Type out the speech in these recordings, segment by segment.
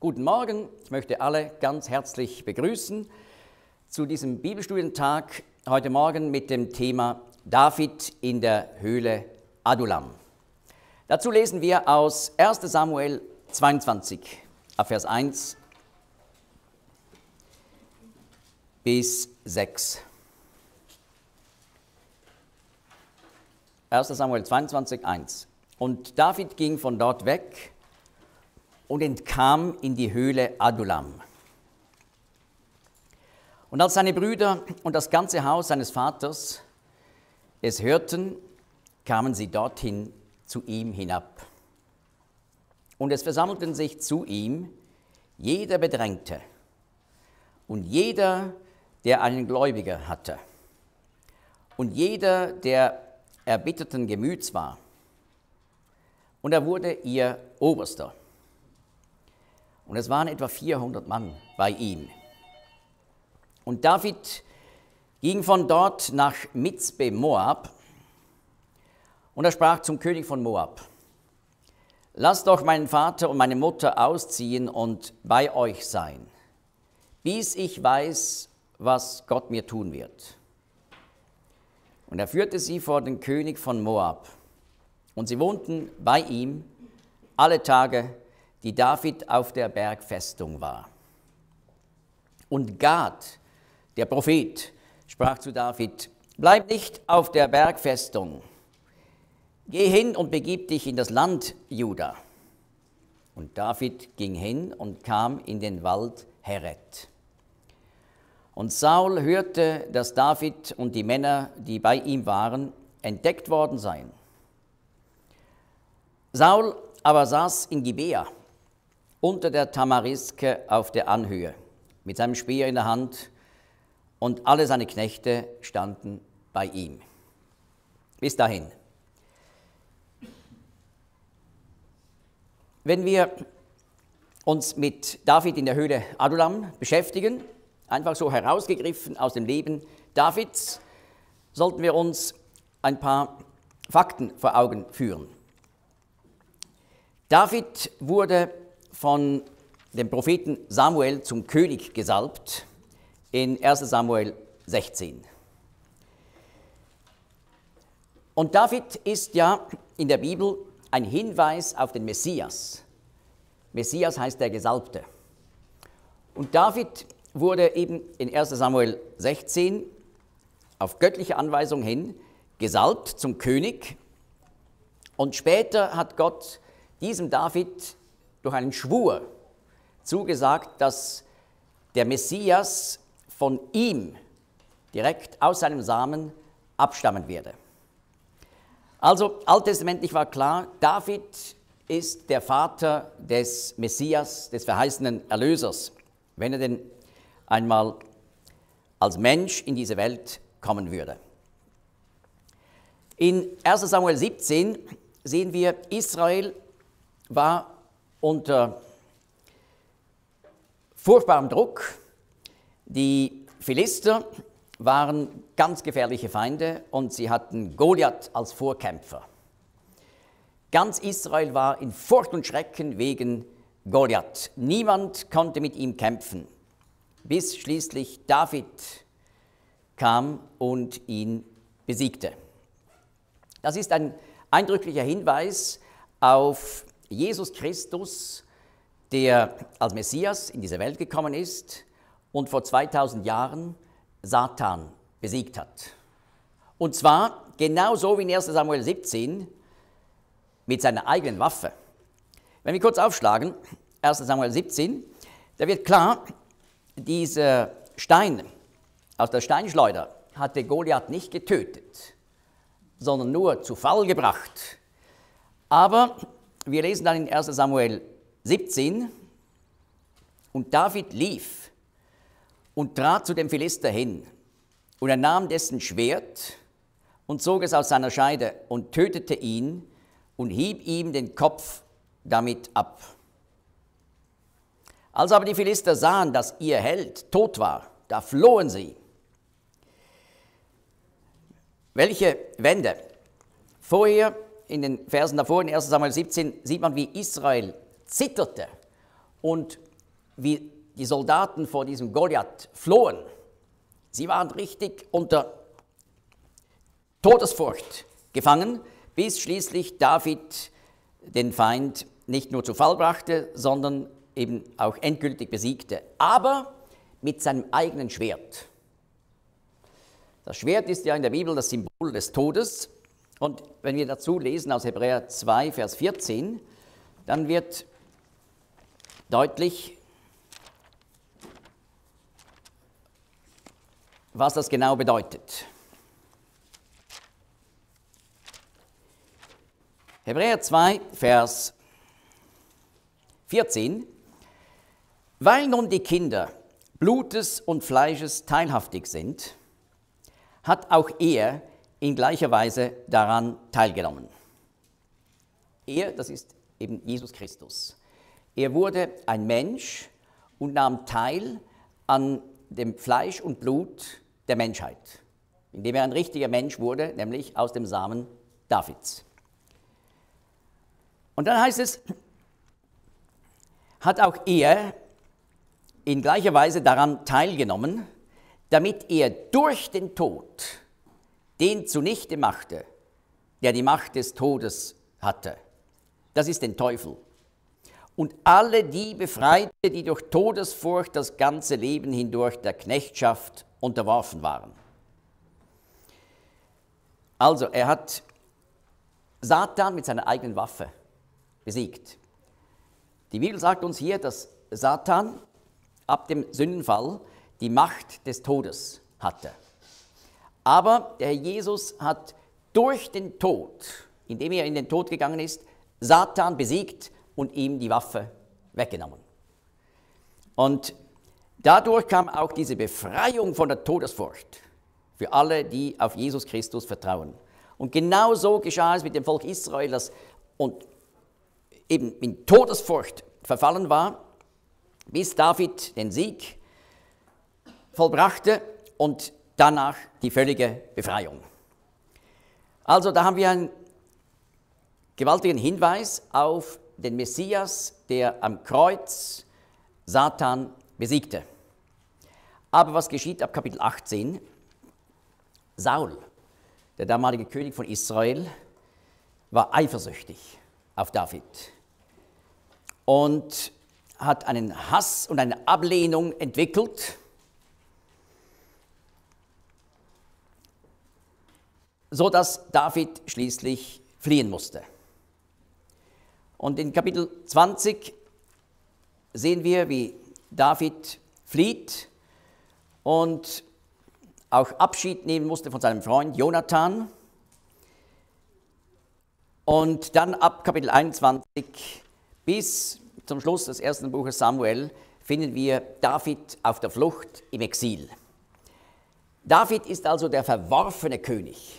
Guten Morgen, ich möchte alle ganz herzlich begrüßen zu diesem Bibelstudientag heute Morgen mit dem Thema David in der Höhle Adullam. Dazu lesen wir aus 1. Samuel 22, ab Vers 1 bis 6. 1. Samuel 22, 1. Und David ging von dort weg und entkam in die Höhle Adullam. Und als seine Brüder und das ganze Haus seines Vaters es hörten, kamen sie dorthin zu ihm hinab. Und es versammelten sich zu ihm jeder Bedrängte und jeder, der einen Gläubiger hatte, und jeder, der erbitterten Gemüts war. Und er wurde ihr Oberster. Und es waren etwa 400 Mann bei ihm. Und David ging von dort nach Mizpe Moab, und er sprach zum König von Moab: Lasst doch meinen Vater und meine Mutter ausziehen und bei euch sein, bis ich weiß, was Gott mir tun wird. Und er führte sie vor den König von Moab, und sie wohnten bei ihm alle Tage, die David auf der Bergfestung war. Und Gad, der Prophet, sprach zu David: Bleib nicht auf der Bergfestung, geh hin und begib dich in das Land Juda. Und David ging hin und kam in den Wald Heret. Und Saul hörte, dass David und die Männer, die bei ihm waren, entdeckt worden seien. Saul aber saß in Gibea unter der Tamariske auf der Anhöhe mit seinem Speer in der Hand, und alle seine Knechte standen bei ihm. Bis dahin. Wenn wir uns mit David in der Höhle Adullam beschäftigen, einfach so herausgegriffen aus dem Leben Davids, sollten wir uns ein paar Fakten vor Augen führen. David wurde von dem Propheten Samuel zum König gesalbt in 1. Samuel 16. Und David ist ja in der Bibel ein Hinweis auf den Messias. Messias heißt der Gesalbte. Und David wurde eben in 1. Samuel 16 auf göttliche Anweisung hin gesalbt zum König. Und später hat Gott diesem David durch einen Schwur zugesagt, dass der Messias von ihm direkt aus seinem Samen abstammen werde. Also alttestamentlich war klar, David ist der Vater des Messias, des verheißenen Erlösers, wenn er denn einmal als Mensch in diese Welt kommen würde. In 1. Samuel 17 sehen wir, Israel war unter furchtbarem Druck. Die Philister waren ganz gefährliche Feinde und sie hatten Goliath als Vorkämpfer. Ganz Israel war in Furcht und Schrecken wegen Goliath. Niemand konnte mit ihm kämpfen, bis schließlich David kam und ihn besiegte. Das ist ein eindrücklicher Hinweis auf Jesus Christus, der als Messias in diese Welt gekommen ist und vor 2000 Jahren Satan besiegt hat. Und zwar genauso wie in 1. Samuel 17 mit seiner eigenen Waffe. Wenn wir kurz aufschlagen, 1. Samuel 17, da wird klar, dieser Stein aus der Steinschleuder hatte Goliath nicht getötet, sondern nur zu Fall gebracht. Aber wir lesen dann in 1. Samuel 17, und David lief und trat zu dem Philister hin, und er nahm dessen Schwert und zog es aus seiner Scheide und tötete ihn und hieb ihm den Kopf damit ab. Als aber die Philister sahen, dass ihr Held tot war, da flohen sie. Welche Wende? Vorher, in den Versen davor, in 1. Samuel 17, sieht man, wie Israel zitterte und wie die Soldaten vor diesem Goliath flohen. Sie waren richtig unter Todesfurcht gefangen, bis schließlich David den Feind nicht nur zu Fall brachte, sondern eben auch endgültig besiegte, aber mit seinem eigenen Schwert. Das Schwert ist ja in der Bibel das Symbol des Todes, und wenn wir dazu lesen aus Hebräer 2, Vers 14, dann wird deutlich, was das genau bedeutet. Hebräer 2, Vers 14. Weil nun die Kinder Blutes und Fleisches teilhaftig sind, hat auch er in gleicher Weise daran teilgenommen. Er, das ist eben Jesus Christus. Er wurde ein Mensch und nahm teil an dem Fleisch und Blut der Menschheit, indem er ein richtiger Mensch wurde, nämlich aus dem Samen Davids. Und dann heißt es, hat auch er in gleicher Weise daran teilgenommen, damit er durch den Tod den zunichte machte, der die Macht des Todes hatte. Das ist den Teufel. Und alle die befreite, die durch Todesfurcht das ganze Leben hindurch der Knechtschaft unterworfen waren. Also, er hat Satan mit seiner eigenen Waffe besiegt. Die Bibel sagt uns hier, dass Satan ab dem Sündenfall die Macht des Todes hatte. Aber der Herr Jesus hat durch den Tod, indem er in den Tod gegangen ist, Satan besiegt und ihm die Waffe weggenommen. Und dadurch kam auch diese Befreiung von der Todesfurcht für alle, die auf Jesus Christus vertrauen. Und genau so geschah es mit dem Volk Israel, das und eben in Todesfurcht verfallen war, bis David den Sieg vollbrachte und danach die völlige Befreiung. Also da haben wir einen gewaltigen Hinweis auf den Messias, der am Kreuz Satan besiegte. Aber was geschieht ab Kapitel 18? Saul, der damalige König von Israel, war eifersüchtig auf David und hat einen Hass und eine Ablehnung entwickelt, sodass David schließlich fliehen musste. Und in Kapitel 20 sehen wir, wie David flieht und auch Abschied nehmen musste von seinem Freund Jonathan. Und dann ab Kapitel 21 bis zum Schluss des ersten Buches Samuel finden wir David auf der Flucht im Exil. David ist also der verworfene König.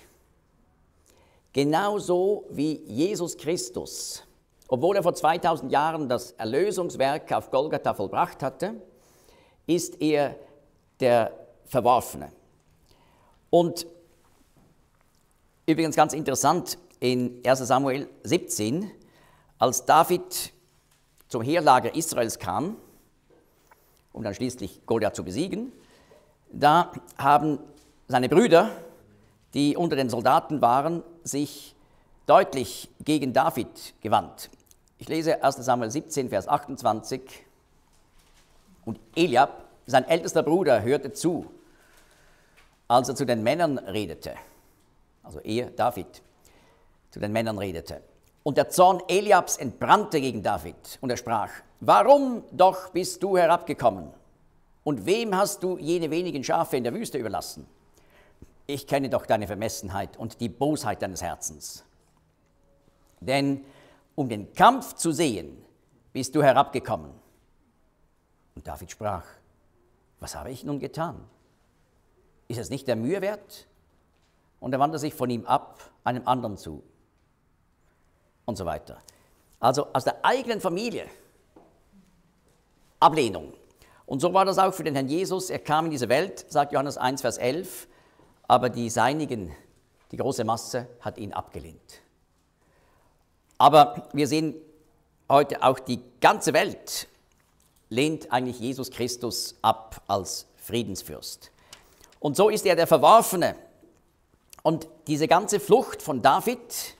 Genauso wie Jesus Christus, obwohl er vor 2000 Jahren das Erlösungswerk auf Golgatha vollbracht hatte, ist er der Verworfene. Und übrigens ganz interessant, in 1 Samuel 17, als David zum Heerlager Israels kam, um dann schließlich Goliath zu besiegen, da haben seine Brüder, die unter den Soldaten waren, sich deutlich gegen David gewandt. Ich lese 1 Samuel 17, Vers 28. Und Eliab, sein ältester Bruder, hörte zu, als er zu den Männern redete. Also er, David, zu den Männern redete. Und der Zorn Eliabs entbrannte gegen David und er sprach, warum doch bist du herabgekommen? Und wem hast du jene wenigen Schafe in der Wüste überlassen? Ich kenne doch deine Vermessenheit und die Bosheit deines Herzens. Denn um den Kampf zu sehen, bist du herabgekommen. Und David sprach, was habe ich nun getan? Ist es nicht der Mühe wert? Und er wandte sich von ihm ab, einem anderen zu. Und so weiter. Also aus der eigenen Familie Ablehnung. Und so war das auch für den Herrn Jesus. Er kam in diese Welt, sagt Johannes 1, Vers 11, aber die Seinigen, die große Masse, hat ihn abgelehnt. Aber wir sehen heute auch die ganze Welt lehnt eigentlich Jesus Christus ab als Friedensfürst. Und so ist er der Verworfene. Und diese ganze Flucht von David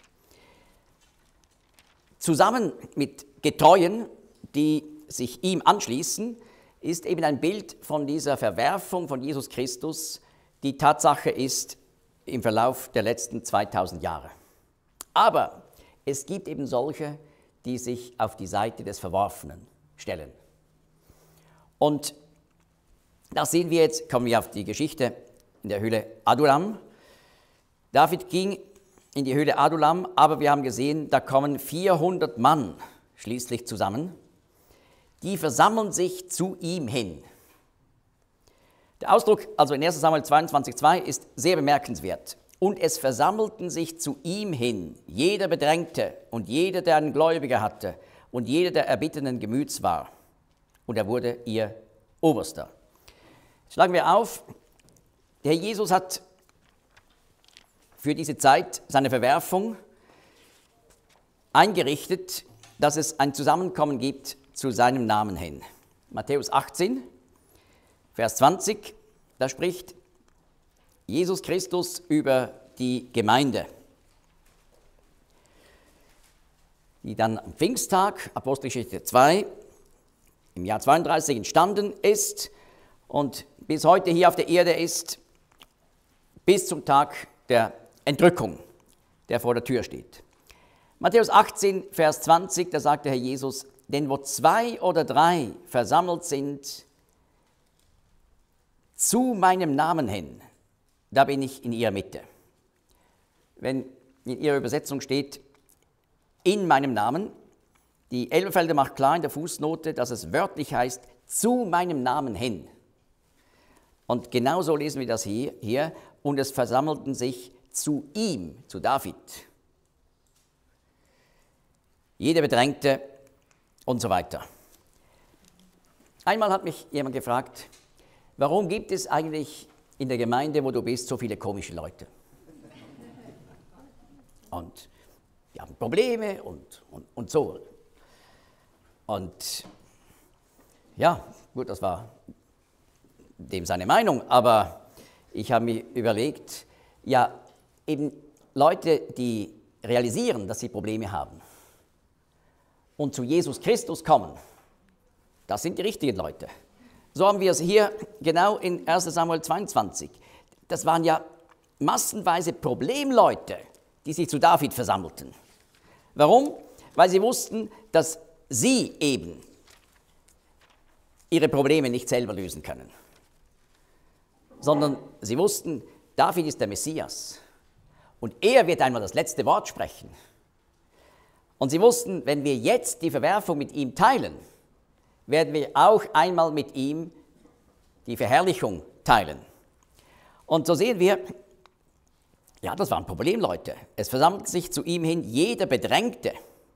zusammen mit Getreuen, die sich ihm anschließen, ist eben ein Bild von dieser Verwerfung von Jesus Christus, die Tatsache ist im Verlauf der letzten 2000 Jahre. Aber es gibt eben solche, die sich auf die Seite des Verworfenen stellen. Und da sehen wir jetzt, kommen wir auf die Geschichte in der Höhle Adullam. David ging in die Höhle Adullam, aber wir haben gesehen, da kommen 400 Mann schließlich zusammen. Die versammeln sich zu ihm hin. Der Ausdruck, also in 1. Samuel 22,2, ist sehr bemerkenswert. Und es versammelten sich zu ihm hin, jeder Bedrängte und jeder, der einen Gläubiger hatte und jeder, der erbitternden Gemüts war. Und er wurde ihr Oberster. Schlagen wir auf, der Herr Jesus hat für diese Zeit seine Verwerfung eingerichtet, dass es ein Zusammenkommen gibt zu seinem Namen hin. Matthäus 18, Vers 20, da spricht Jesus Christus über die Gemeinde, die dann am Pfingsttag, Apostelgeschichte 2, im Jahr 32 entstanden ist und bis heute hier auf der Erde ist, bis zum Tag der Entrückung, der vor der Tür steht. Matthäus 18, Vers 20, da sagt der Herr Jesus, denn wo 2 oder 3 versammelt sind, zu meinem Namen hin, da bin ich in ihrer Mitte. Wenn in Ihrer Übersetzung steht, in meinem Namen, die Elberfelder macht klar in der Fußnote, dass es wörtlich heißt, zu meinem Namen hin. Und genauso lesen wir das hier, und es versammelten sich zu ihm, zu David. Jeder Bedrängte und so weiter. Einmal hat mich jemand gefragt, warum gibt es eigentlich in der Gemeinde, wo du bist, so viele komische Leute? Und die haben Probleme und so. Und ja, gut, das war dem seine Meinung, aber ich habe mir überlegt, ja, eben Leute, die realisieren, dass sie Probleme haben und zu Jesus Christus kommen, das sind die richtigen Leute. So haben wir es hier genau in 1. Samuel 22. Das waren ja massenweise Problemleute, die sich zu David versammelten. Warum? Weil sie wussten, dass sie eben ihre Probleme nicht selber lösen können, sondern sie wussten, David ist der Messias und er wird einmal das letzte Wort sprechen. Und sie wussten, wenn wir jetzt die Verwerfung mit ihm teilen, werden wir auch einmal mit ihm die Verherrlichung teilen. Und so sehen wir, ja, das waren Problemleute. Es versammelte sich zu ihm hin jeder Bedrängte,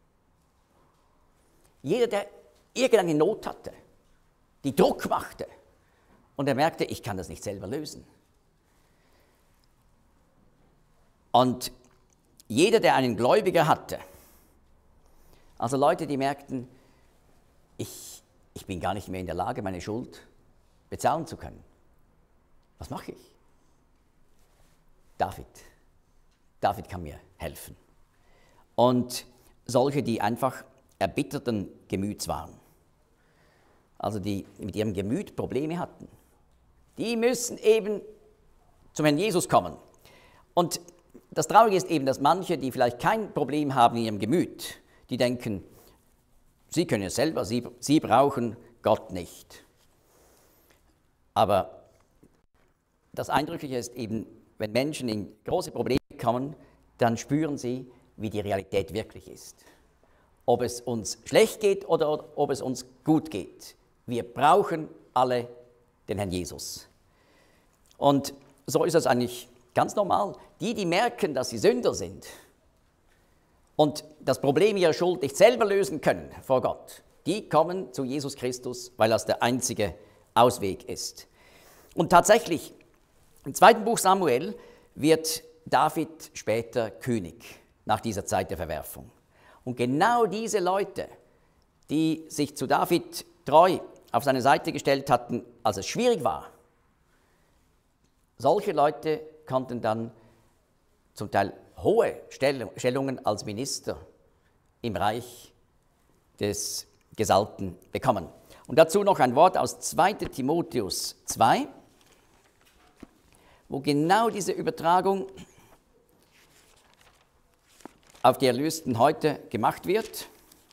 jeder, der irgendeine Not hatte, die Druck machte. Und er merkte, ich kann das nicht selber lösen. Und jeder, der einen Gläubiger hatte, also Leute, die merkten, ich bin gar nicht mehr in der Lage, meine Schuld bezahlen zu können. Was mache ich? David kann mir helfen. Und solche, die einfach erbitterten Gemüts waren, also die mit ihrem Gemüt Probleme hatten, die müssen eben zum Herrn Jesus kommen. Und das Traurige ist eben, dass manche, die vielleicht kein Problem haben in ihrem Gemüt, die denken, sie können es selber, sie brauchen Gott nicht. Aber das Eindrückliche ist eben, wenn Menschen in große Probleme kommen, dann spüren sie, wie die Realität wirklich ist. Ob es uns schlecht geht oder ob es uns gut geht. Wir brauchen alle den Herrn Jesus. Und so ist es eigentlich ganz normal. Die merken, dass sie Sünder sind und das Problem ihrer Schuld nicht selber lösen können vor Gott, die kommen zu Jesus Christus, weil das der einzige Ausweg ist. Und tatsächlich, im 2. Buch Samuel wird David später König nach dieser Zeit der Verwerfung. Und genau diese Leute, die sich zu David treu auf seine Seite gestellt hatten, als es schwierig war. Solche Leute konnten dann zum Teil hohe Stellungen als Minister im Reich des Gesalbten bekommen. Und dazu noch ein Wort aus 2. Timotheus 2, wo genau diese Übertragung auf die Erlösten heute gemacht wird.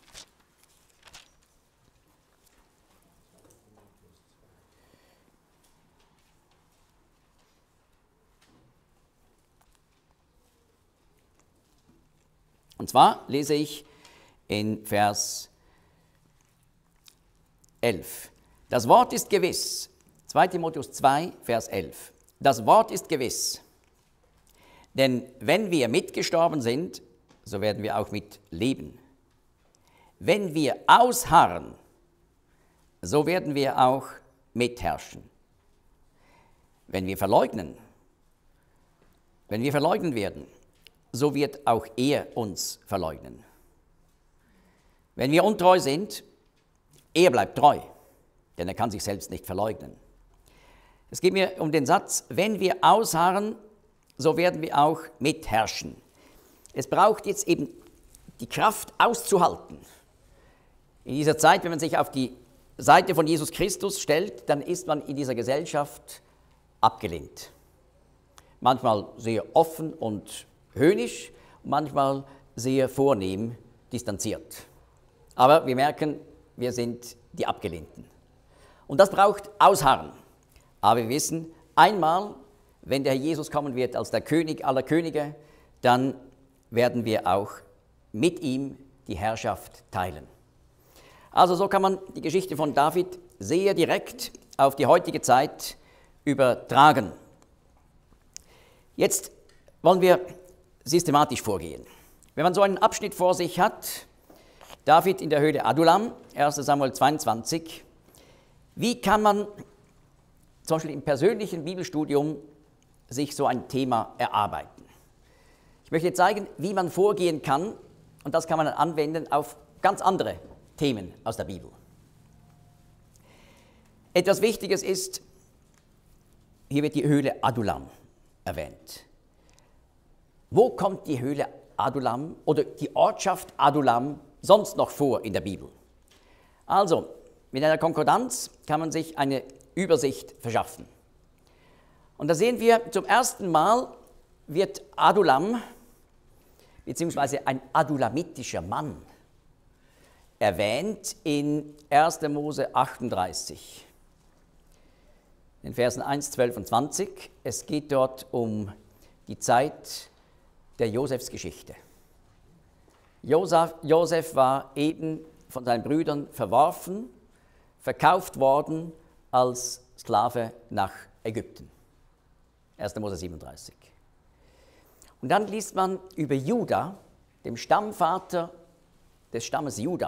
Und zwar lese ich in Vers 11. Das Wort ist gewiss. 2 Timotheus 2, Vers 11. Das Wort ist gewiss. Denn wenn wir mitgestorben sind, so werden wir auch mit leben. Wenn wir ausharren, so werden wir auch mitherrschen. Wenn wir verleugnen werden, so wird auch er uns verleugnen. Wenn wir untreu sind, er bleibt treu, denn er kann sich selbst nicht verleugnen. Es geht mir um den Satz, wenn wir ausharren, so werden wir auch mitherrschen. Es braucht jetzt eben die Kraft auszuhalten. In dieser Zeit, wenn man sich auf die Seite von Jesus Christus stellt, dann ist man in dieser Gesellschaft abgelehnt. Manchmal sehr offen und höhnisch, manchmal sehr vornehm distanziert. Aber wir merken, wir sind die Abgelehnten. Und das braucht Ausharren. Aber wir wissen, einmal, wenn der Herr Jesus kommen wird als der König aller Könige, dann werden wir auch mit ihm die Herrschaft teilen. Also so kann man die Geschichte von David sehr direkt auf die heutige Zeit übertragen. Jetzt wollen wir systematisch vorgehen. Wenn man so einen Abschnitt vor sich hat, David in der Höhle Adullam, 1. Samuel 22, wie kann man zum Beispiel im persönlichen Bibelstudium sich so ein Thema erarbeiten? Ich möchte zeigen, wie man vorgehen kann, und das kann man dann anwenden auf ganz andere Themen aus der Bibel. Etwas Wichtiges ist, hier wird die Höhle Adullam erwähnt. Wo kommt die Höhle Adullam oder die Ortschaft Adullam sonst noch vor in der Bibel? Also, mit einer Konkordanz kann man sich eine Übersicht verschaffen. Und da sehen wir, zum ersten Mal wird Adullam, beziehungsweise ein adulamitischer Mann, erwähnt in 1. Mose 38, in Versen 1, 12 und 20. Es geht dort um die Zeit der Josefsgeschichte. Josef war eben von seinen Brüdern verworfen, verkauft worden als Sklave nach Ägypten. 1. Mose 37. Und dann liest man über Juda, dem Stammvater des Stammes Juda.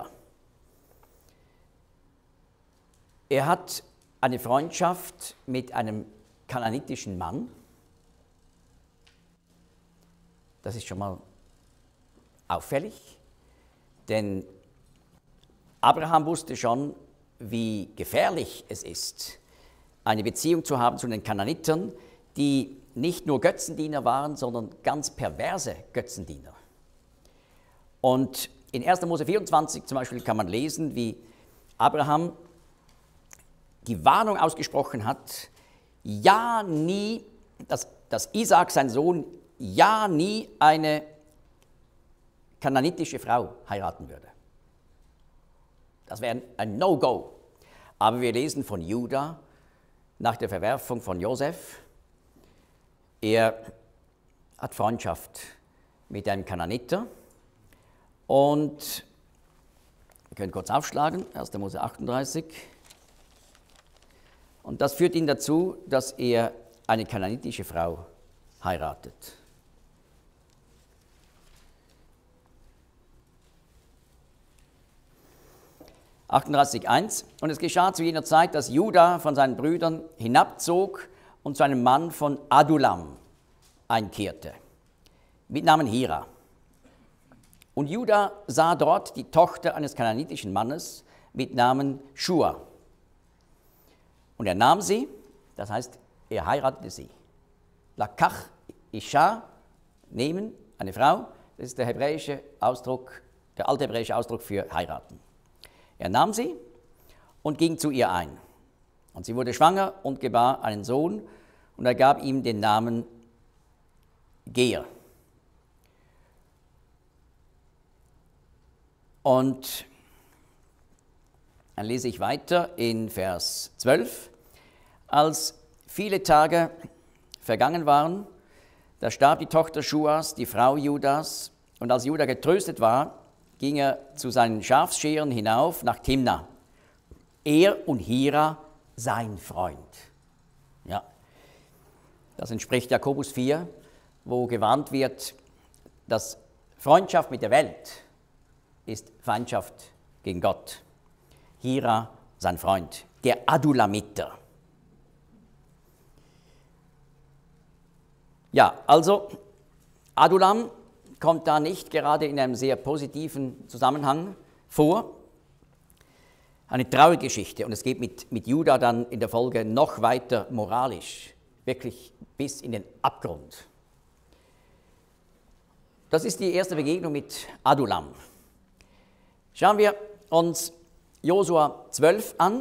Er hat eine Freundschaft mit einem kanaanitischen Mann. Das ist schon mal auffällig, denn Abraham wusste schon, wie gefährlich es ist, eine Beziehung zu haben zu den Kanaanitern, die nicht nur Götzendiener waren, sondern ganz perverse Götzendiener. Und in 1. Mose 24 zum Beispiel kann man lesen, wie Abraham die Warnung ausgesprochen hat, ja nie, dass Isaak, sein Sohn, ja nie eine kanaanitische Frau heiraten würde. Das wäre ein No-Go. Aber wir lesen von Juda nach der Verwerfung von Josef. Er hat Freundschaft mit einem Kanaaniter. Und wir können kurz aufschlagen, 1. Mose 38. Und das führt ihn dazu, dass er eine kanaanitische Frau heiratet. – 38,1 Und es geschah zu jener Zeit, dass Juda von seinen Brüdern hinabzog und zu einem Mann von Adullam einkehrte, mit Namen Hira. Und Juda sah dort die Tochter eines kanaanitischen Mannes mit Namen Schua. Und er nahm sie, das heißt, er heiratete sie. Lakach Isha, nehmen, eine Frau, das ist der hebräische Ausdruck, der althebräische Ausdruck für heiraten. Er nahm sie und ging zu ihr ein. Und sie wurde schwanger und gebar einen Sohn und er gab ihm den Namen Ger. Und dann lese ich weiter in Vers 12. Als viele Tage vergangen waren, da starb die Tochter Schuas, die Frau Judas, und als Juda getröstet war, ging er zu seinen Schafsscheren hinauf nach Timna. Er und Hira, sein Freund. Ja, das entspricht Jakobus 4, wo gewarnt wird, dass Freundschaft mit der Welt ist Feindschaft gegen Gott. Hira, sein Freund, der Adulamiter. Ja, also Adulam kommt da nicht gerade in einem sehr positiven Zusammenhang vor. Eine traurige Geschichte und es geht mit Juda dann in der Folge noch weiter moralisch, wirklich bis in den Abgrund. Das ist die erste Begegnung mit Adulam. Schauen wir uns Josua 12 an.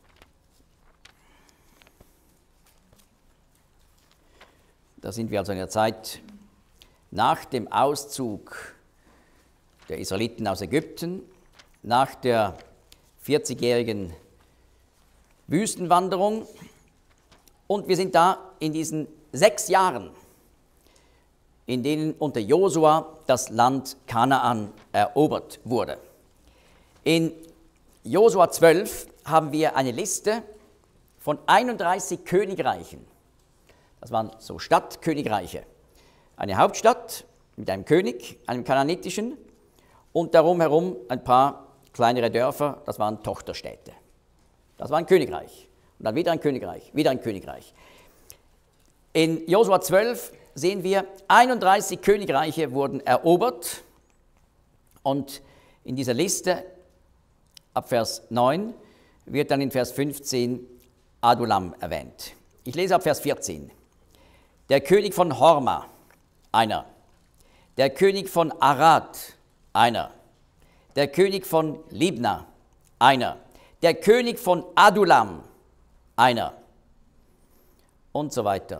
Da sind wir also in der Zeit nach dem Auszug der Israeliten aus Ägypten, nach der 40-jährigen Wüstenwanderung. Und wir sind da in diesen 6 Jahren, in denen unter Josua das Land Kanaan erobert wurde. In Josua 12 haben wir eine Liste von 31 Königreichen. Das waren so Stadtkönigreiche. Eine Hauptstadt mit einem König, einem kanaanitischen, und darum herum ein paar kleinere Dörfer, das waren Tochterstädte. Das war ein Königreich. Und dann wieder ein Königreich, wieder ein Königreich. In Josua 12 sehen wir, 31 Königreiche wurden erobert. Und in dieser Liste, ab Vers 9, wird dann in Vers 15 Adulam erwähnt. Ich lese ab Vers 14. Der König von Horma, einer. Der König von Arad, einer. Der König von Libna, einer. Der König von Adulam, einer. Und so weiter.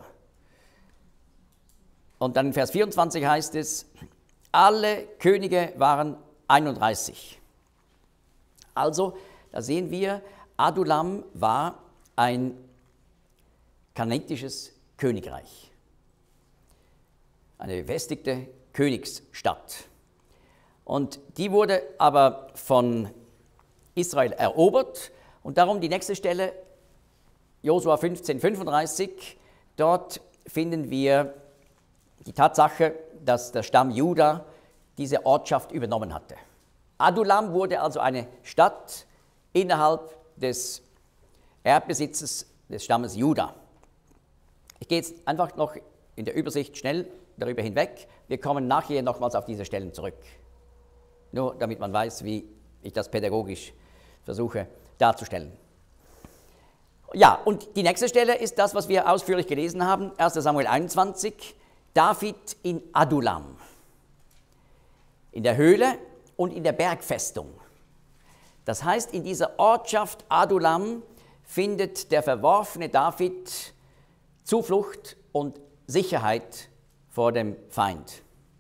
Und dann in Vers 24 heißt es, alle Könige waren 31. Also, da sehen wir, Adulam war ein kanaanitisches Königreich. Eine befestigte Königsstadt. Und die wurde aber von Israel erobert und darum die nächste Stelle, Josua 15,35, dort finden wir die Tatsache, dass der Stamm Juda diese Ortschaft übernommen hatte. Adulam wurde also eine Stadt innerhalb des Erdbesitzes des Stammes Juda. Ich gehe jetzt einfach noch in der Übersicht schnell darüber hinweg. Wir kommen nachher nochmals auf diese Stellen zurück. Nur damit man weiß, wie ich das pädagogisch versuche darzustellen. Ja, und die nächste Stelle ist das, was wir ausführlich gelesen haben, 1. Samuel 21, David in Adulam, in der Höhle und in der Bergfestung. Das heißt, in dieser Ortschaft Adulam findet der verworfene David Zuflucht und Sicherheit vor dem Feind.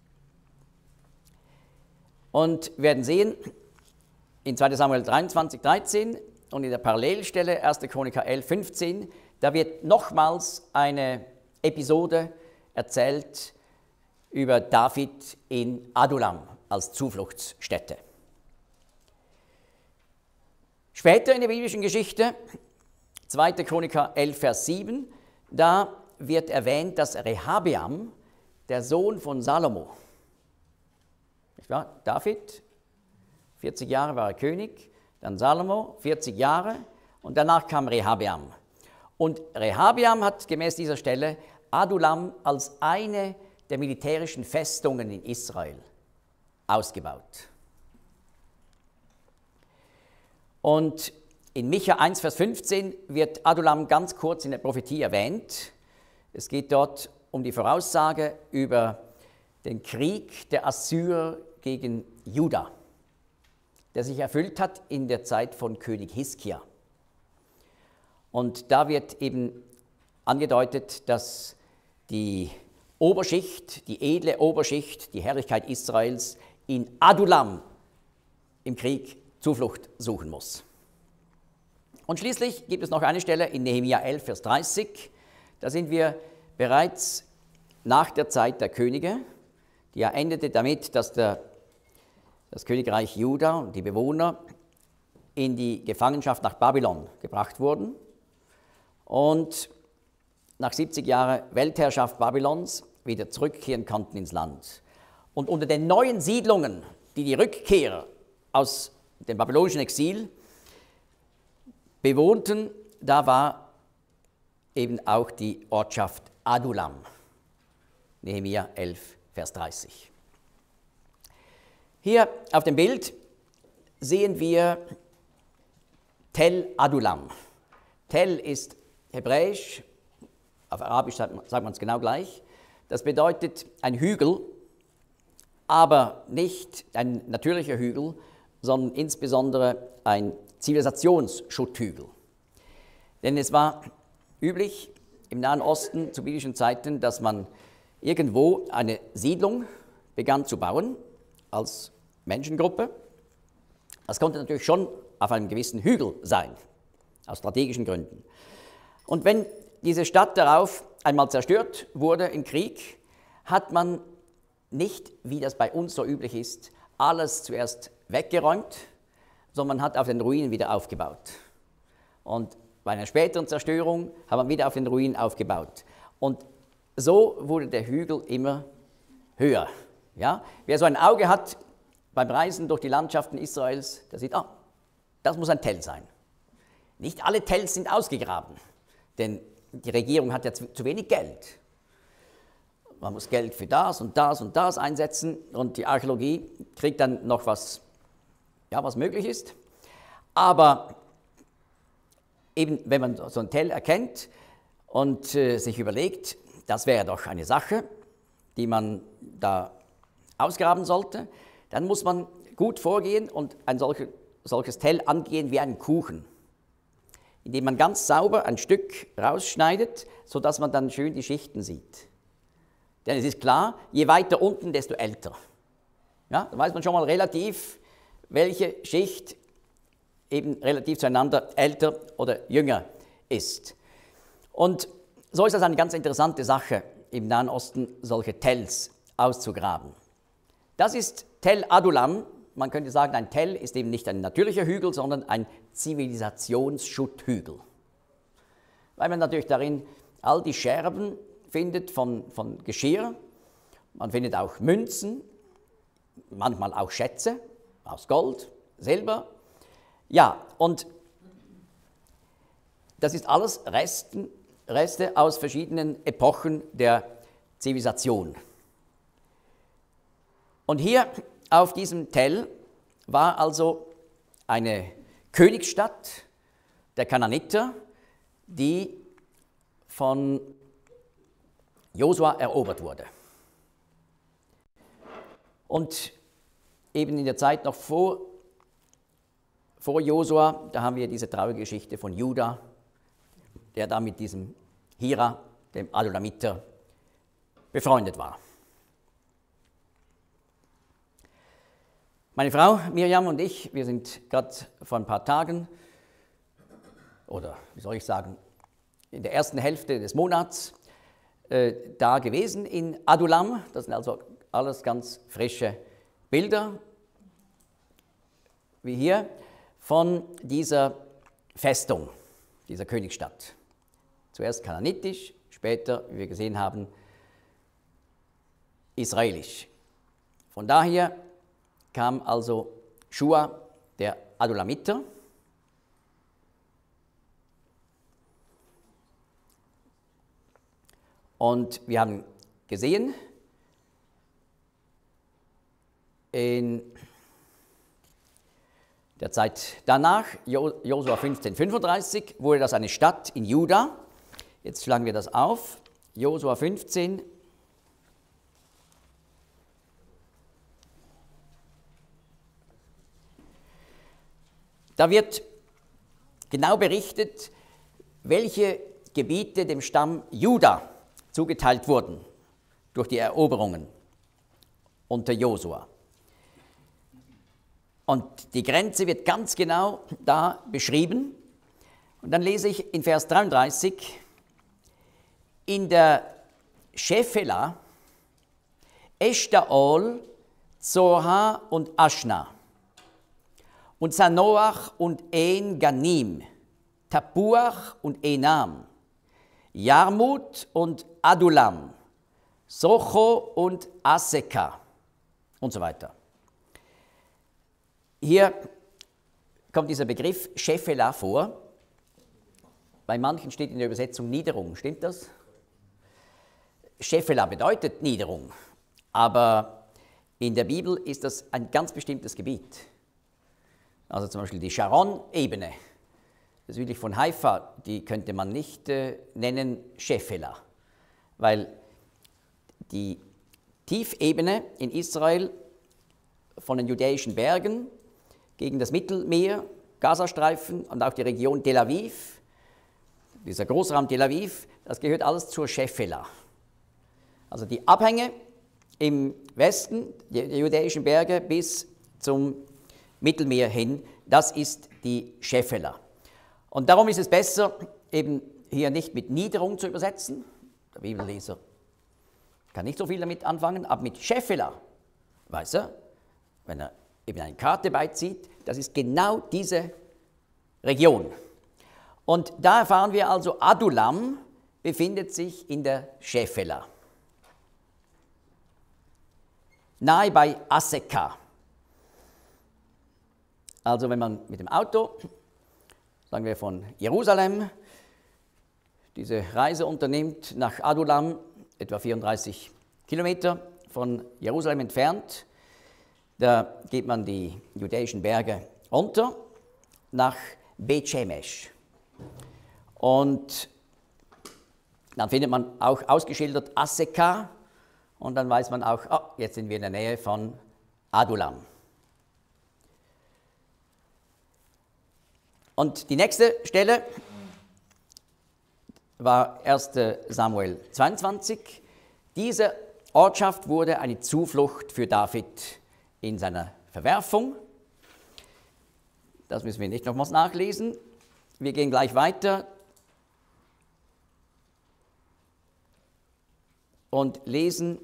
Und wir werden sehen, in 2. Samuel 23, 13 und in der Parallelstelle 1. Chroniker 11, 15, da wird nochmals eine Episode erzählt über David in Adulam als Zufluchtsstätte. Später in der biblischen Geschichte, 2. Chroniker 11, Vers 7, da wird erwähnt, dass Rehabeam, der Sohn von Salomo, nicht wahr? David, 40 Jahre war er König, dann Salomo, 40 Jahre und danach kam Rehabeam. Und Rehabeam hat gemäß dieser Stelle Adulam als eine der militärischen Festungen in Israel ausgebaut. Und In Micha 1, Vers 15 wird Adulam ganz kurz in der Prophetie erwähnt. Es geht dort um die Voraussage über den Krieg der Assyrer gegen Juda, der sich erfüllt hat in der Zeit von König Hiskia. Und da wird eben angedeutet, dass die Oberschicht, die edle Oberschicht, die Herrlichkeit Israels in Adulam im Krieg Zuflucht suchen muss. Und schließlich gibt es noch eine Stelle in Nehemia 11, Vers 30. Da sind wir bereits nach der Zeit der Könige, die ja endete damit, dass das Königreich Juda und die Bewohner in die Gefangenschaft nach Babylon gebracht wurden und nach 70 Jahren Weltherrschaft Babylons wieder zurückkehren konnten ins Land. Und unter den neuen Siedlungen, die Rückkehrer aus dem babylonischen Exil bewohnten, da war eben auch die Ortschaft Adulam. Nehemia 11, Vers 30. Hier auf dem Bild sehen wir Tel Adulam. Tel ist hebräisch, auf Arabisch sagt man es genau gleich. Das bedeutet ein Hügel, aber nicht ein natürlicher Hügel, sondern insbesondere ein Zivilisationsschutthügel. Denn es war üblich im Nahen Osten zu biblischen Zeiten, dass man irgendwo eine Siedlung begann zu bauen als Menschengruppe. Das konnte natürlich schon auf einem gewissen Hügel sein, aus strategischen Gründen. Und wenn diese Stadt darauf einmal zerstört wurde im Krieg, hat man nicht, wie das bei uns so üblich ist, alles zuerst weggeräumt, sondern man hat auf den Ruinen wieder aufgebaut. Und bei einer späteren Zerstörung hat man wieder auf den Ruinen aufgebaut. Und so wurde der Hügel immer höher. Ja? Wer so ein Auge hat beim Reisen durch die Landschaften Israels, der sieht, das muss ein Tell sein. Nicht alle Tells sind ausgegraben, denn die Regierung hat ja zu wenig Geld. Man muss Geld für das und das und das einsetzen und die Archäologie kriegt dann noch was möglich ist. Aber eben, wenn man so ein Tell erkennt und sich überlegt, das wäre doch eine Sache, die man da ausgraben sollte, dann muss man gut vorgehen und ein solches Tell angehen wie einen Kuchen, indem man ganz sauber ein Stück rausschneidet, sodass man dann schön die Schichten sieht. Denn es ist klar, je weiter unten, desto älter. Ja, da weiß man schon mal relativ, welche Schicht eben relativ zueinander älter oder jünger ist. Und so ist das eine ganz interessante Sache, im Nahen Osten solche Tells auszugraben. Das ist Tel Adulam. Man könnte sagen, ein Tell ist eben nicht ein natürlicher Hügel, sondern ein Zivilisationsschutthügel. Weil man natürlich darin all die Scherben findet von Geschirr. Man findet auch Münzen, manchmal auch Schätze aus Gold, Silber. Ja, und das ist alles Reste aus verschiedenen Epochen der Zivilisation. Und hier auf diesem Tell war also eine Königsstadt der Kanaaniter, die von Josua erobert wurde. Und eben in der Zeit noch vor Josua, da haben wir diese traurige Geschichte von Juda, der da mit diesem Hira, dem Adulamiter, befreundet war. Meine Frau Miriam und ich, wir sind gerade vor ein paar Tagen, oder wie soll ich sagen, in der ersten Hälfte des Monats da gewesen in Adulam. Das sind also alles ganz frische Bilder, wie hier, von dieser Festung, dieser Königsstadt. Zuerst kanaanitisch, später, wie wir gesehen haben, israelisch. Von daher kam also Schua, der Adulamiter, und wir haben gesehen, in Der Zeit danach, Josua 15,35, wurde das eine Stadt in Juda. Jetzt schlagen wir das auf. Josua 15. Da wird genau berichtet, welche Gebiete dem Stamm Juda zugeteilt wurden durch die Eroberungen unter Josua. Und die Grenze wird ganz genau da beschrieben. Und dann lese ich in Vers 33, in der Shephela, Eshtaol, Zoha und Aschna und Sanoach und En Ganim, Tapuach und Enam, Jarmut und Adulam, Socho und Aseka und so weiter. Hier kommt dieser Begriff Shephela vor. Bei manchen steht in der Übersetzung Niederung. Stimmt das? Shephela bedeutet Niederung, aber in der Bibel ist das ein ganz bestimmtes Gebiet. Also zum Beispiel die Sharon-Ebene, südlich von Haifa, die könnte man nicht nennen Shephela, weil die Tiefebene in Israel von den judäischen Bergen gegen das Mittelmeer, Gazastreifen und auch die Region Tel Aviv, dieser Großraum Tel Aviv, das gehört alles zur Shephela. Also die Abhänge im Westen, die judäischen Berge bis zum Mittelmeer hin, das ist die Shephela. Und darum ist es besser, eben hier nicht mit Niederung zu übersetzen. Der Bibelleser kann nicht so viel damit anfangen, aber mit Shephela, weiß er, wenn er eben eine Karte beizieht, das ist genau diese Region. Und da erfahren wir also, Adulam befindet sich in der Shephela, nahe bei Aseka. Also wenn man mit dem Auto, sagen wir von Jerusalem, diese Reise unternimmt nach Adulam, etwa 34 Kilometer von Jerusalem entfernt, da geht man die judäischen Berge runter nach Bet Shemesh. Und dann findet man auch ausgeschildert Aseka und dann weiß man auch, jetzt sind wir in der Nähe von Adulam. Und die nächste Stelle war 1. Samuel 22. Diese Ortschaft wurde eine Zuflucht für David in seiner Verwerfung. Das müssen wir nicht nochmals nachlesen. Wir gehen gleich weiter und lesen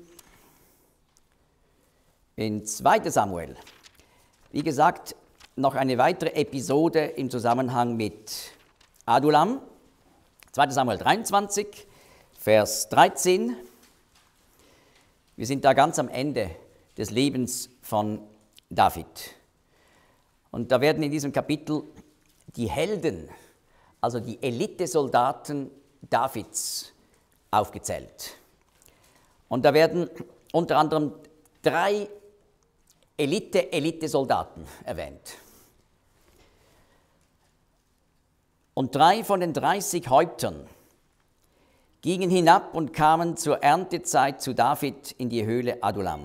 in 2. Samuel. Wie gesagt, noch eine weitere Episode im Zusammenhang mit Adulam. 2. Samuel 23, Vers 13. Wir sind da ganz am Ende des Lebens von David. Und da werden in diesem Kapitel die Helden, also die Elitesoldaten Davids, aufgezählt. Und da werden unter anderem 3 Elitesoldaten erwähnt. Und 3 von den 30 Häuptern gingen hinab und kamen zur Erntezeit zu David in die Höhle Adulam.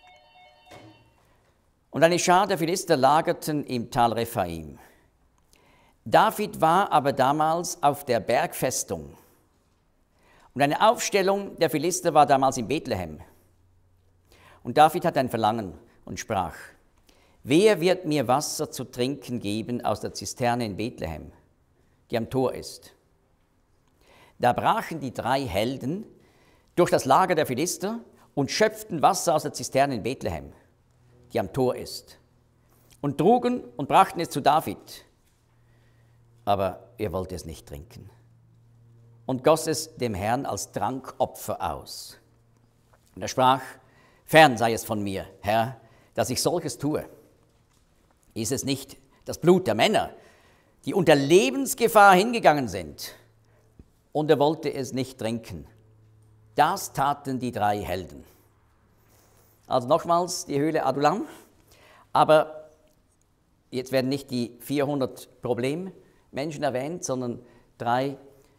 Und eine Schar der Philister lagerten im Tal Rephaim. David war aber damals auf der Bergfestung. Und eine Aufstellung der Philister war damals in Bethlehem. Und David hatte ein Verlangen und sprach: Wer wird mir Wasser zu trinken geben aus der Zisterne in Bethlehem, die am Tor ist? Da brachen die 3 Helden durch das Lager der Philister und schöpften Wasser aus der Zisterne in Bethlehem, die am Tor ist, und trugen und brachten es zu David. Aber er wollte es nicht trinken und goss es dem Herrn als Trankopfer aus. Und er sprach: Fern sei es von mir, Herr, dass ich solches tue. Ist es nicht das Blut der Männer, die unter Lebensgefahr hingegangen sind? Und er wollte es nicht trinken. Das taten die 3 Helden. Also nochmals die Höhle Adulam. Aber jetzt werden nicht die 400 Problemmenschen erwähnt, sondern 3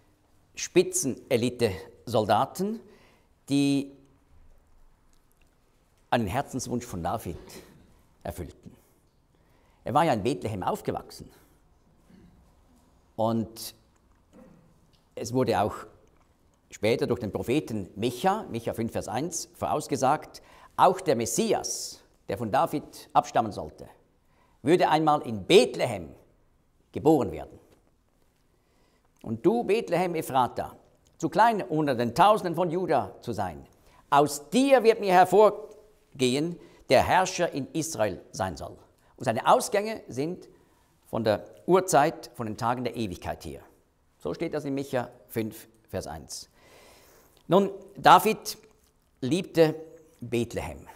Spitzenelite-Soldaten, die einen Herzenswunsch von David erfüllten. Er war ja in Bethlehem aufgewachsen. Und es wurde auch später durch den Micha 5, Vers 1, vorausgesagt, auch der Messias, der von David abstammen sollte, würde einmal in Bethlehem geboren werden. Und du, Bethlehem Ephrata, zu klein unter den Tausenden von Juda zu sein, aus dir wird mir hervorgehen, der Herrscher in Israel sein soll. Und seine Ausgänge sind von der Urzeit, von den Tagen der Ewigkeit her. So steht das in Micha 5, Vers 1. Nun, David liebte Bethlehem,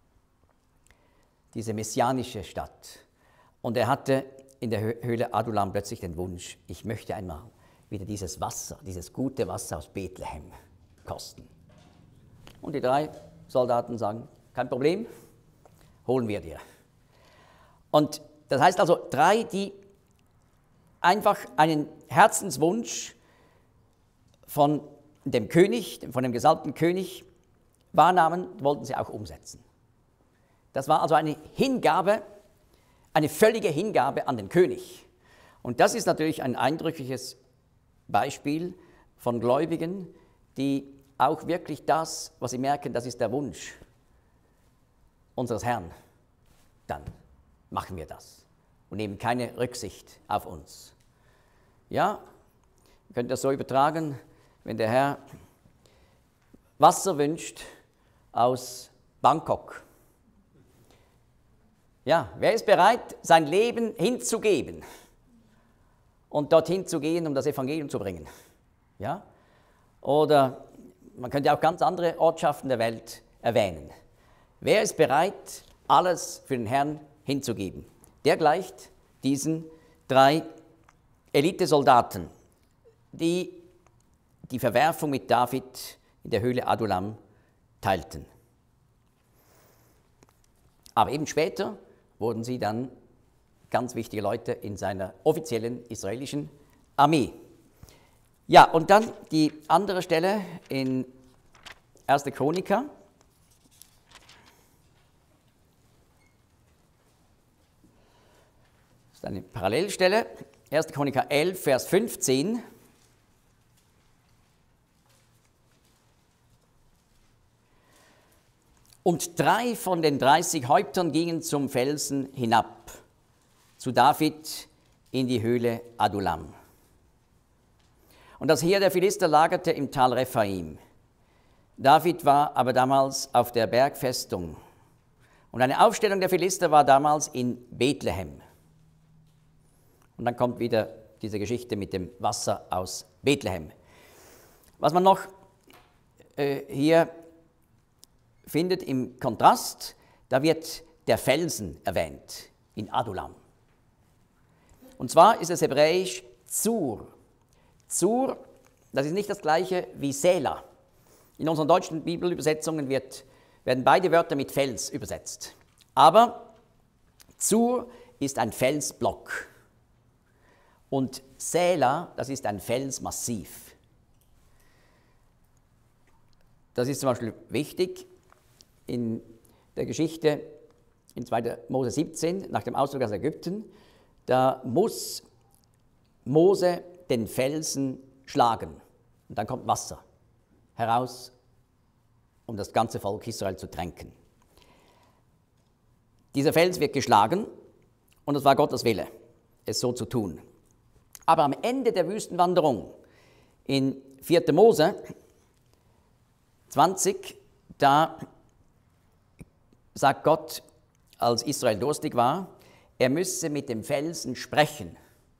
diese messianische Stadt. Und er hatte in der Höhle Adullam plötzlich den Wunsch, ich möchte einmal wieder dieses Wasser, dieses gute Wasser aus Bethlehem kosten. Und die 3 Soldaten sagen, kein Problem, holen wir dir. Und das heißt also 3, die einfach einen Herzenswunsch von dem König, von dem gesalbten König wahrnahmen, wollten sie auch umsetzen. Das war also eine Hingabe, eine völlige Hingabe an den König. Und das ist natürlich ein eindrückliches Beispiel von Gläubigen, die auch wirklich das, was sie merken, das ist der Wunsch unseres Herrn, dann machen wir das und nehmen keine Rücksicht auf uns. Ja, ihr könnt das so übertragen, wenn der Herr Wasser wünscht aus Bangkok. Ja, wer ist bereit, sein Leben hinzugeben und dorthin zu gehen, um das Evangelium zu bringen? Ja? Oder man könnte auch ganz andere Ortschaften der Welt erwähnen. Wer ist bereit, alles für den Herrn hinzugeben? Der gleicht diesen 3 Elitesoldaten, die die Verwerfung mit David in der Höhle Adullam teilten. Aber eben später wurden sie dann ganz wichtige Leute in seiner offiziellen israelischen Armee. Ja, und dann die andere Stelle in 1. Chroniker. Das ist eine Parallelstelle. 1. Chroniker 11, Vers 15. Und 3 von den 30 Häuptern gingen zum Felsen hinab, zu David in die Höhle Adullam. Und das Heer der Philister lagerte im Tal Rephaim. David war aber damals auf der Bergfestung. Und eine Aufstellung der Philister war damals in Bethlehem. Und dann kommt wieder diese Geschichte mit dem Wasser aus Bethlehem. Was man noch hier findet im Kontrast, da wird der Felsen erwähnt in Adullam. Und zwar ist es hebräisch Zur. Zur, das ist nicht das gleiche wie Sela. In unseren deutschen Bibelübersetzungen werden beide Wörter mit Fels übersetzt. Aber Zur ist ein Felsblock. Und Sela, das ist ein Felsmassiv. Das ist zum Beispiel wichtig in der Geschichte in 2. Mose 17, nach dem Auszug aus Ägypten. Da muss Mose den Felsen schlagen und dann kommt Wasser heraus, um das ganze Volk Israel zu tränken. Dieser Fels wird geschlagen und es war Gottes Wille, es so zu tun. Aber am Ende der Wüstenwanderung in 4. Mose 20, da sagt Gott, als Israel durstig war, er müsse mit dem Felsen sprechen.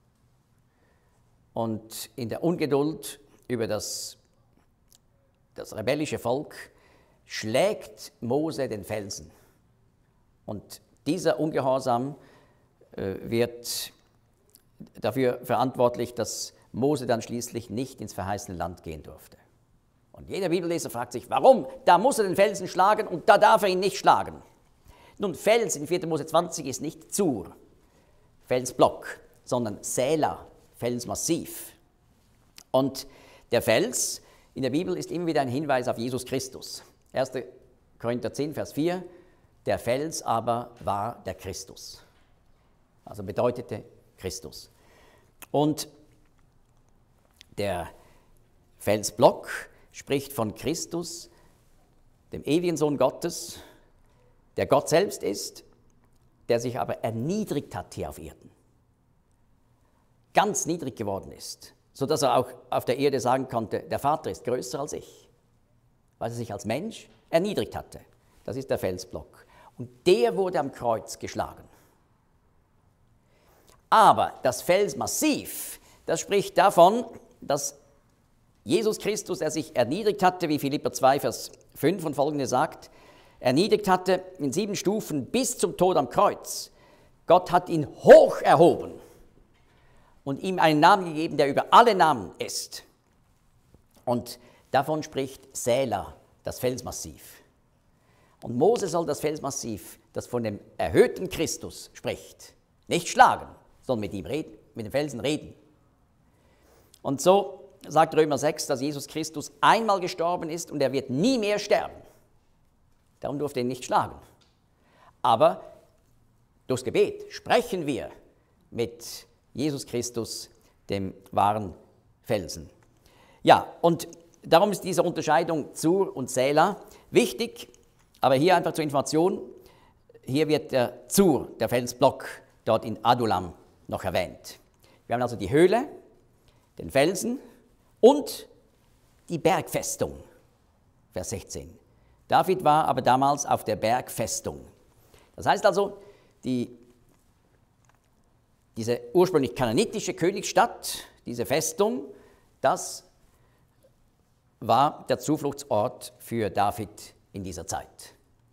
Und in der Ungeduld über das rebellische Volk schlägt Mose den Felsen. Und dieser Ungehorsam wird dafür verantwortlich, dass Mose dann schließlich nicht ins verheißene Land gehen durfte. Und jeder Bibelleser fragt sich, warum? Da muss er den Felsen schlagen und da darf er ihn nicht schlagen. Nun, Fels in 4. Mose 20 ist nicht Zur. Felsblock, sondern Säler, Felsmassiv. Und der Fels in der Bibel ist immer wieder ein Hinweis auf Jesus Christus. 1. Korinther 10, Vers 4, der Fels aber war der Christus. Also bedeutete Christus. Und der Felsblock spricht von Christus, dem ewigen Sohn Gottes, der Gott selbst ist, der sich aber erniedrigt hat hier auf Erden. Ganz niedrig geworden ist, sodass er auch auf der Erde sagen konnte, der Vater ist größer als ich, weil er sich als Mensch erniedrigt hatte. Das ist der Felsblock. Und der wurde am Kreuz geschlagen. Aber das Felsmassiv, das spricht davon, dass Jesus Christus, der sich erniedrigt hatte, wie Philipper 2, Vers 5 und folgende sagt, erniedrigt hatte in 7 Stufen bis zum Tod am Kreuz. Gott hat ihn hoch erhoben und ihm einen Namen gegeben, der über alle Namen ist. Und davon spricht Säler, das Felsmassiv. Und Mose soll das Felsmassiv, das von dem erhöhten Christus spricht, nicht schlagen, sondern mit ihm reden, mit dem Felsen reden. Und so sagt Römer 6, dass Jesus Christus einmal gestorben ist und er wird nie mehr sterben. Darum durfte er ihn nicht schlagen. Aber durchs Gebet sprechen wir mit Jesus Christus, dem wahren Felsen. Ja, und darum ist diese Unterscheidung Zur und Säler wichtig, aber hier einfach zur Information, hier wird der Zur, der Felsblock, dort in Adullam noch erwähnt. Wir haben also die Höhle, den Felsen und die Bergfestung, Vers 16. David war aber damals auf der Bergfestung. Das heißt also, diese ursprünglich kananitische Königsstadt, diese Festung, das war der Zufluchtsort für David in dieser Zeit.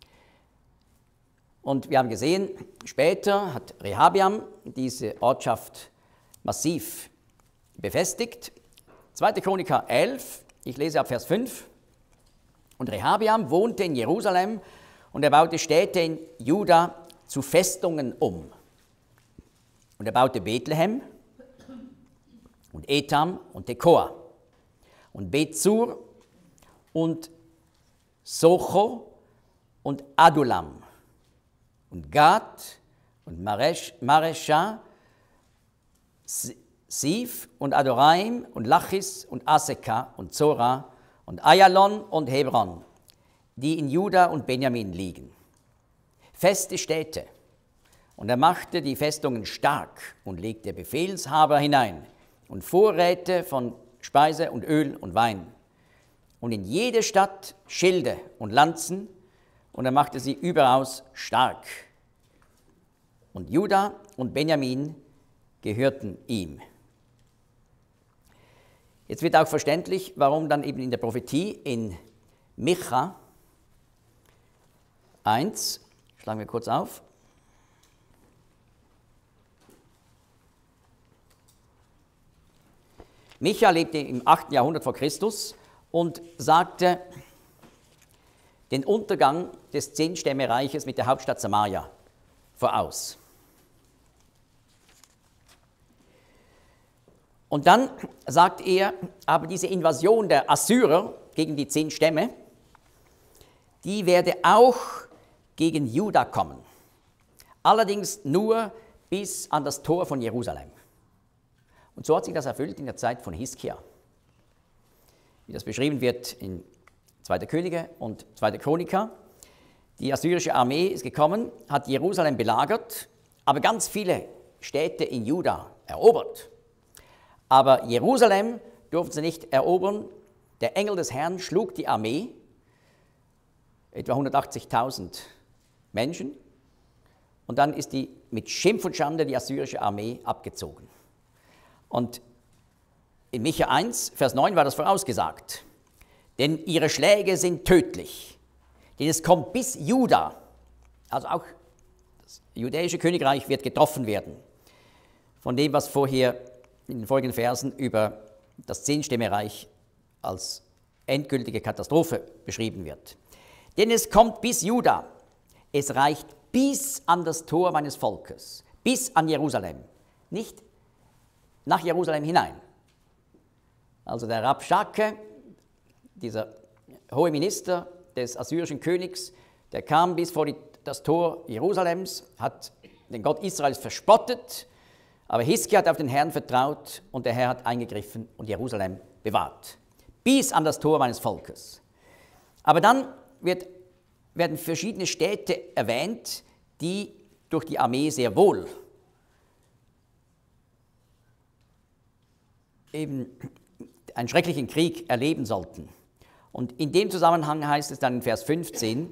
Und wir haben gesehen, später hat Rehabeam diese Ortschaft massiv befestigt. 2. Chroniker 11, ich lese ab Vers 5. Und Rehabeam wohnte in Jerusalem und er baute Städte in Juda zu Festungen um. Und er baute Bethlehem und Etam und Tekoa und Bethsur und Socho und Adullam und Gad und Maresha, Sif und Adoraim und Lachis und Aseka und Zora und Ayalon und Hebron, die in Juda und Benjamin liegen. Feste Städte. Und er machte die Festungen stark und legte Befehlshaber hinein und Vorräte von Speise und Öl und Wein. Und in jede Stadt Schilde und Lanzen, und er machte sie überaus stark. Und Juda und Benjamin gehörten ihm. Jetzt wird auch verständlich, warum dann eben in der Prophetie in Micha 1, schlagen wir kurz auf, Micha lebte im 8. Jahrhundert vor Christus und sagte den Untergang des 10-Stämmereiches mit der Hauptstadt Samaria voraus. Und dann sagt er, aber diese Invasion der Assyrer gegen die 10 Stämme, die werde auch gegen Juda kommen. Allerdings nur bis an das Tor von Jerusalem. Und so hat sich das erfüllt in der Zeit von Hiskia. Wie das beschrieben wird in 2. Könige und 2. Chroniker. Die assyrische Armee ist gekommen, hat Jerusalem belagert, aber ganz viele Städte in Juda erobert. Aber Jerusalem durften sie nicht erobern. Der Engel des Herrn schlug die Armee, etwa 180.000 Menschen, und dann ist die mit Schimpf und Schande die assyrische Armee abgezogen. Und in Micha 1, Vers 9 war das vorausgesagt. Denn ihre Schläge sind tödlich, denn es kommt bis Juda, also auch das judäische Königreich wird getroffen werden, von dem, was vorher in den folgenden Versen über das 10-Stämmereich als endgültige Katastrophe beschrieben wird. Denn es kommt bis Juda, es reicht bis an das Tor meines Volkes, bis an Jerusalem, nicht nach Jerusalem hinein. Also der Rabschake, dieser hohe Minister des assyrischen Königs, der kam bis vor das Tor Jerusalems, hat den Gott Israels verspottet, aber Hiskia hat auf den Herrn vertraut und der Herr hat eingegriffen und Jerusalem bewahrt, bis an das Tor meines Volkes. Aber dann werden verschiedene Städte erwähnt, die durch die Armee sehr wohl eben einen schrecklichen Krieg erleben sollten. Und in dem Zusammenhang heißt es dann in Vers 15,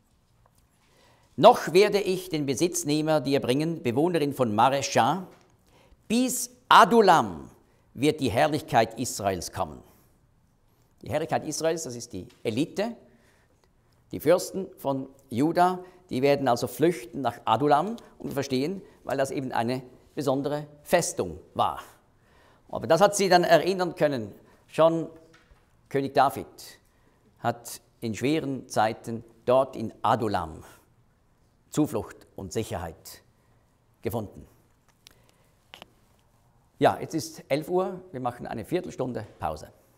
noch werde ich den Besitznehmer dir bringen, Bewohnerin von Maresha, bis Adulam wird die Herrlichkeit Israels kommen. Die Herrlichkeit Israels, das ist die Elite, die Fürsten von Juda, die werden also flüchten nach Adulam und verstehen, weil das eben eine besondere Festung war. Aber das hat sie dann erinnern können. Schon König David hat in schweren Zeiten dort in Adulam Zuflucht und Sicherheit gefunden. Ja, jetzt ist 11 Uhr, wir machen eine Viertelstunde Pause.